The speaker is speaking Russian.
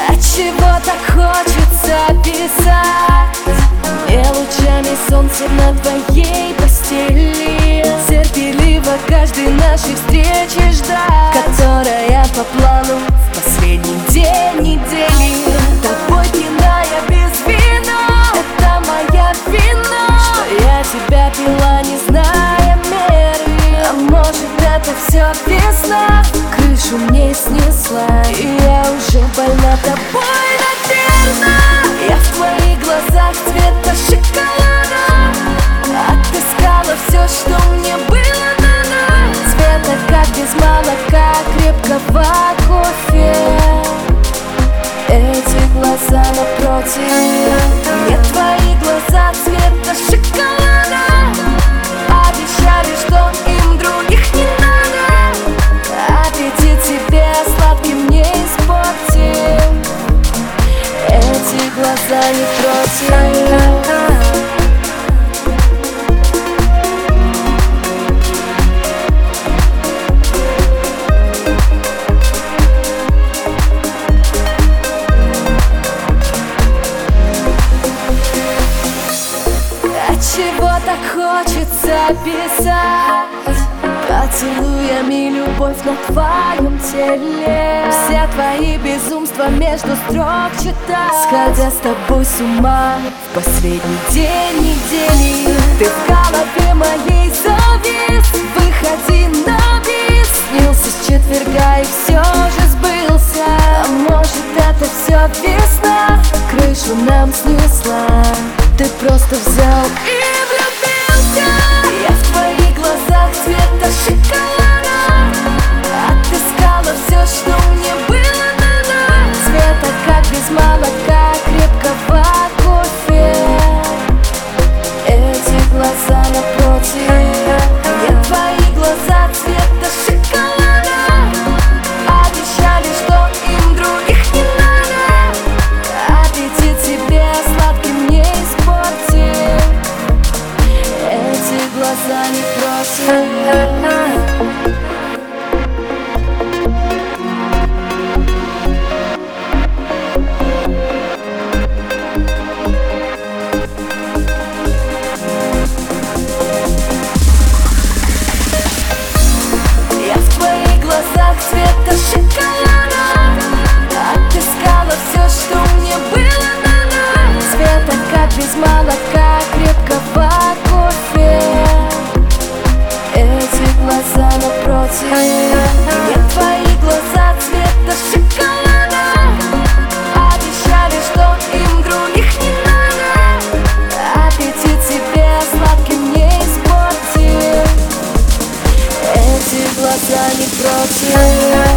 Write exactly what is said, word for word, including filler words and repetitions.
Отчего так хочется писать мне лучами солнца на твоей постели, терпеливо каждой нашей встречи ждать, которая по плану в последний день недели. Тобой пьяная без вина, это моя вина, что я тебя пила, не зная меры. А может, это все весна крышу мне снесла, и я уже больна тобой, наверное. Я в твоих глазах цвета шоколада отыскала все, что мне было надо. Цвета, как без молока крепкого кофе. Эти глаза напротив, мне твои глаза цвета шоколада обещали, что им других не надо. Аппетит тебе сладким не испортим. Эти глаза не против. Отчего так хочется писать поцелуями любовь на твоем теле, все твои безумства между строк читать, сходя с тобой с ума в последний день недели. Ты в голове моей завис, выходи на бис, снился с четверга и все же сбылся. А может, это все весна крышу нам снесла. Ты просто взял и влюбился. Я в твоих глазах цвета шоколада отыскала все, что мне было надо. Цвета, как без молока крепкого кофе. Эти глаза напротив, я твои глаза цвета шоколада обещали, что им других не надо. Аппетит тебе сладким не испортим. Эти глаза не против. Цвета шоколада отыскала все, что мне было надо. Цвета, как без молока крепкого кофе. Эти глаза напротив, мне твои глаза цвета шоколада обещали, что им других не надо. Аппетит тебе сладким не испортим. Эти глаза не против.